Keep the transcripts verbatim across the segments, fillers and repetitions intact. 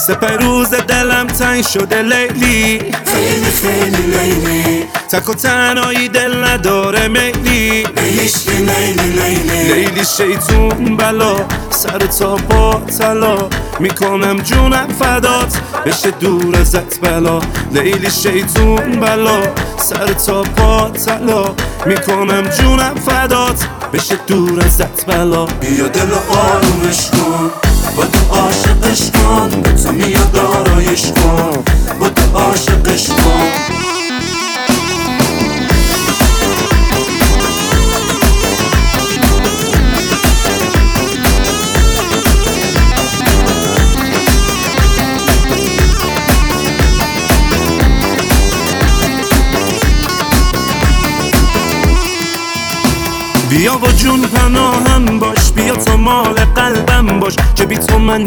سپروز دلم تنگ شده لیلی، خیلی خیلی لیلی، تک و تنهایی دل نداره میلی، لیلیش که لیلی لیلی، لیلی شیطون بلا سر تا پا طلا، میکنم جونم فدات بشه دور ازت بلا. لیلی شیطون بلا سر تا پا طلا، میکنم جونم فدات بشه دور ازت بلا. بیا دل آرومش کن، با تو عاشقش کن، به تو میاد آرایش کن، با تو عاشقش کن. بیا با جون پناهم باش، بیا تو مال قلبم باش که بی تو من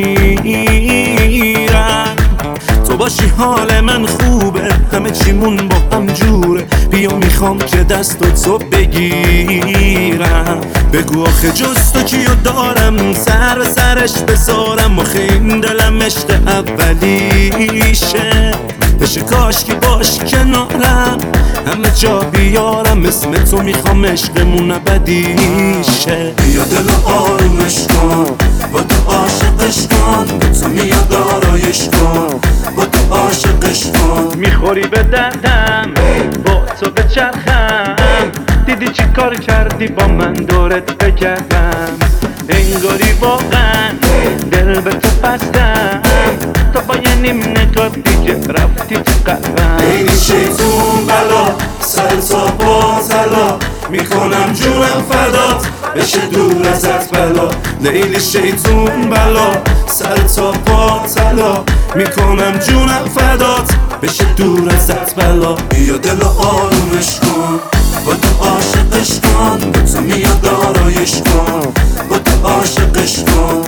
میمیرم. تو باشی حال من خوبه، همه چیمون با هم جوره، بیا میخوام که دست تو بگیرم. بگو آخه جز تو کیو دارم، سر به سرش بذارم، آخه این دلم عشق اولیشه، بشه کاش که باش کنارم، همه جا بیارم اسم تو، میخوام عشقمون ابدیشه. بیا دل آرومش کن، با تو عاشقش کن، به تو میاد آرایش کن، با تو عاشقش کن. میخوری به دردم با تو بچرخم، دیدی چی کار کردی با من دورت بگردم، انگاری واقعا دل به تو بستم، تا با یه نیم نگاه دیگه رفتی تو قلبم. لیلی شیطون بلا سر تا پا طلا، میکنم جونم فدات بشه دور ازت بلا. لیلی شیطون بلا سر تا پا طلا، میکنم جونم فدات بشه دور ازت بلا. بیا دل آرومش کن، با تو عاشقش کن، به تو میاد آرایش کن، با تو عاشقش کن.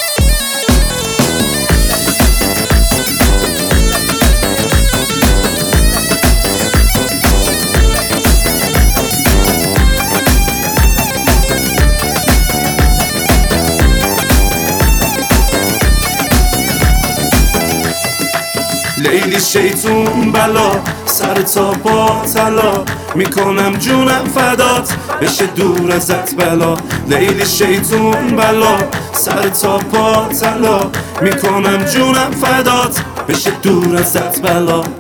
لیلی شیطون بلا سر تا پا طلا، میکنم جونم فدات بشه دور ازت بلا. لیلی شیطون بلا سر تا پا طلا، میکنم جونم فدات بشه دور ازت بلا.